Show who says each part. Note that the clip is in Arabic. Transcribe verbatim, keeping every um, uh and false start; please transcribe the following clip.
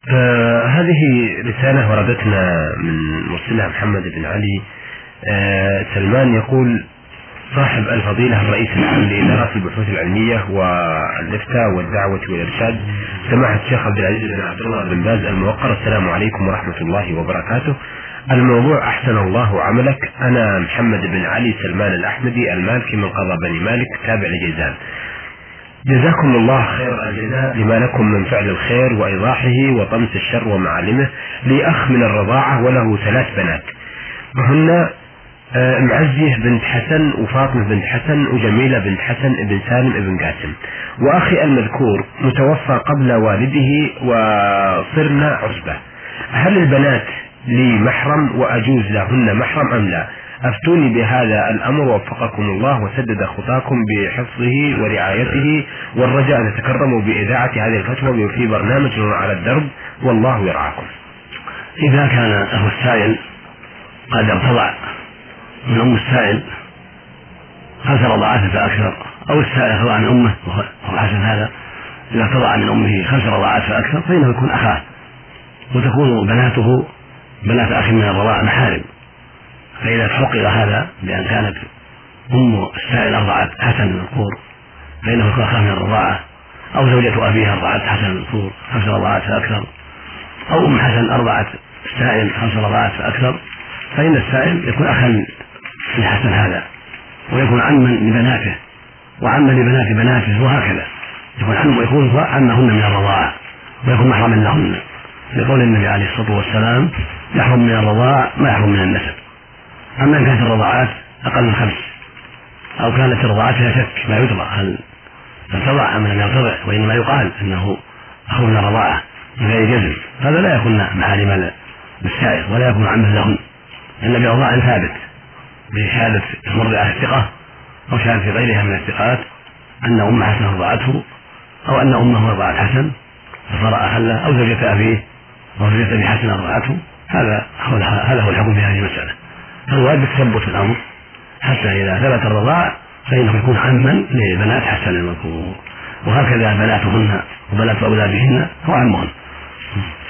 Speaker 1: آه هذه رسالة وردتنا من مرسلها محمد بن علي. آه سلمان يقول: صاحب الفضيلة الرئيس العام لإدارة البحوث العلمية والإفتاء والدعوة والإرشاد سماحة الشيخ عبد العزيز بن عبد الله بن باز الموقر، السلام عليكم ورحمة الله وبركاته. الموضوع: أحسن الله عملك. أنا محمد بن علي سلمان الأحمدي المالكي من قضاء بني مالك تابع لجيزان. جزاكم الله خير الجزاء لما لكم من فعل الخير وإيضاحه وطمس الشر ومعالمه. لي أخ من الرضاعة وله ثلاث بنات، وهن معزية بنت حسن وفاطمة بنت حسن وجميلة بنت حسن ابن سالم ابن قاسم. وأخي المذكور متوفى قبل والده وصرنا عصبة. هل البنات لي محرم وأجوز لهن محرم أم لا؟ أفتوني بهذا الأمر وفقكم الله وسدد خطاكم بحفظه ورعايته، والرجاء أن تتكرموا بإذاعة هذه الفتوى في برنامج على الدرب، والله يرعاكم.
Speaker 2: إذا كان أخو السائل قد ارتضع من أم السائل خمس رضعات فأكثر، أو السائل ارتضع عن أمه وهو حسن هذا، إذا ارتضع من أمه خمس رضعات فأكثر فإنه يكون أخاه، وتكون بناته بنات أخ من الرضاع محارم. فإذا تحقق هذا بأن كانت أم السائل أرضعت حسن المذكور فإنه يكون أخاه من الرضاعة، أو زوجة أبيها أرضعت حسن المذكور خمس رضعات فأكثر، أو أم حسن أرضعت السائل خمس رضعات فأكثر، فإن السائل يكون أخا لحسن هذا، ويكون عما لبناته وعما لبنات بناته، وهكذا يكون عم ويكون عمهن من الرضاعة ويكون محرما لهن، لقول النبي عليه الصلاة والسلام: يحرم من الرضاع ما يحرم من النسب. أما إن كانت الرضاعات أقل من خمس، أو كانت الرضاعات فيها شك ما يدرى هل ارتضع أم لم يرتضع، وإنما يقال أنه أخو من الرضاعة من غير جزم، هذا لا يكون محارما للسائل ولا يكون عما لهن، إلا برضاع ثابت بشهادة المرضعة الثقة أو شهادة غيرها من الثقات أن أم حسن رضعته، أو أن أمه رضعت حسن فصار أخا له، أو زوجة أبيه أو زوجة أبي حسن رضعته. هذا هذا هو الحكم في هذه المسألة. فالواجب تثبت الأمر حتى إذا ثبت الرضاع فإنه يكون عما لبنات حسن المذكور، وهكذا بناتهن وبنات أولادهن هو عمهن.